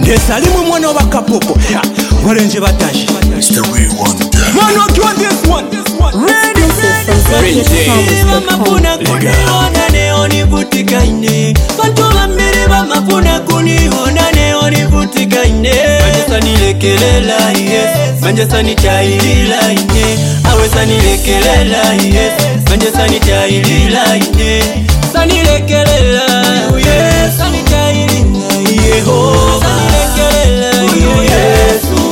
Yes, alimu mwana wa kapopo. Walenje batashi. It's the real one. Man, what you want this one? Ready? Mafuna kuniona neo nivutika ine. Bantu bambere bamafuna kuniona neo nivutika ine. Manjesa nilekelela yes, manjesa nitailila ine. Awesa nilekelela yes, manjesa nitailila ine. Sanilekelela yes, sanitailila Yehova. Sanilekelela Yesu.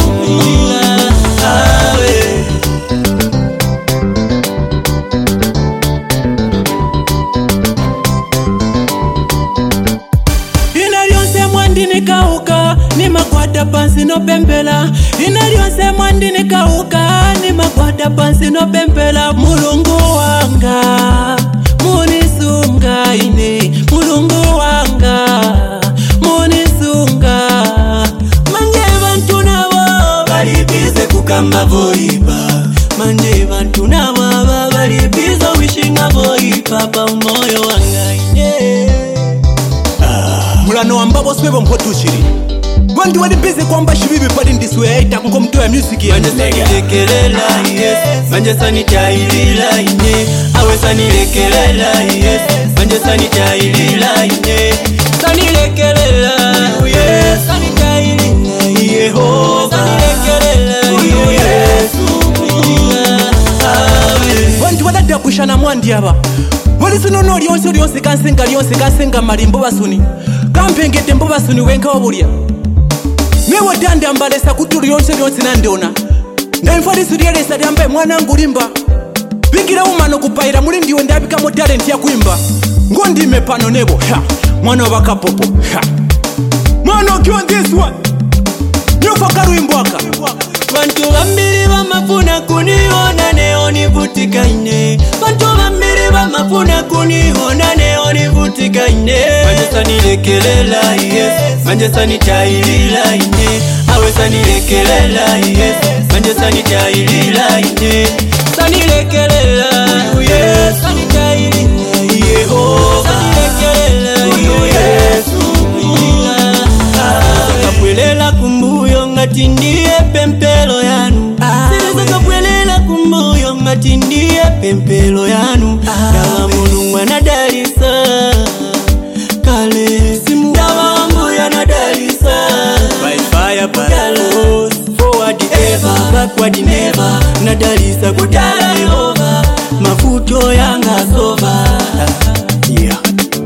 Nikauka ni makwata pansi no pempela. Inalyonse mwandi nikauka ni makwata pansi no pempela. Mulungu wanga munisunga ine, mulungu wanga munisunga. Manje bantu nabo balibize kukamba voipa. Manje bantu nabo balibize wishinga voipa pa moyo wanga ine. Mulano wambabo swebo mpotushiri. Wandi wadi busy kwamba shibibi padi ndiswe yaita kunko mtu ya music ya Manjesa nilekelela yes, manjesa nitailila ine. Awesa nilekelela yes, manjesa nitailila ine. Sanilekelela yes, sanitailila Yehova. Sanilekelela Yesu. Wantu wadada kushana mwandi yaba. Wali sunono lyonse kansenga malimbo basuni. Kampengete mbo basuni wenka wabulia. Newe danda mbalesa kutu lyonse nandona. Ndaimfalisi lyelesa lyambaye mwana ngulimba. Bingira umano kupaira muli ndiwe ndabika mo talent ya kuimba. Ngondime pano nebo. Mwana wa kapopo. Man, what you want this one? Nyufa karuimbwaka. Bantu bambiri bamafuna kuniona neo nivutika ine. Bantu bambiri bamafuna kuniona neo nivutika ine. Manjesa nilekelela yes, manjesa nitailila ine. Awesa nilekelela yes, manjesa nitailila ine. Sanilekelela yes, sanitailila Yehova. Sanilekelela Yesu. Sakapwelela kumbuyo ngati ndiye pempelo yanu. Sakapwelela kumbuyo ngati ndiye pempelo yanu. Dawa mulungu anadalisa kale simu. Dawa mbuya anadalisa by fire battles. Forward ever, backward never. Nadalisa kutala Yehova. Mafuto yanga sova. Yeah.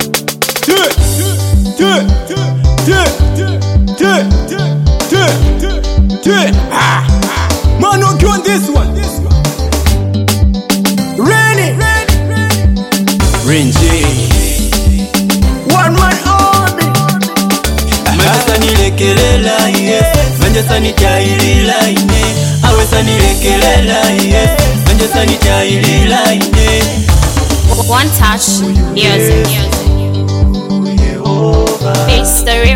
Man, what you want this one? Rainy. Renji. One man army. Manjesa nilekelela yes, manjesa nitailila ine. Awesa nilekelela yes, manjesa nitailila ine. One touch music. It's the real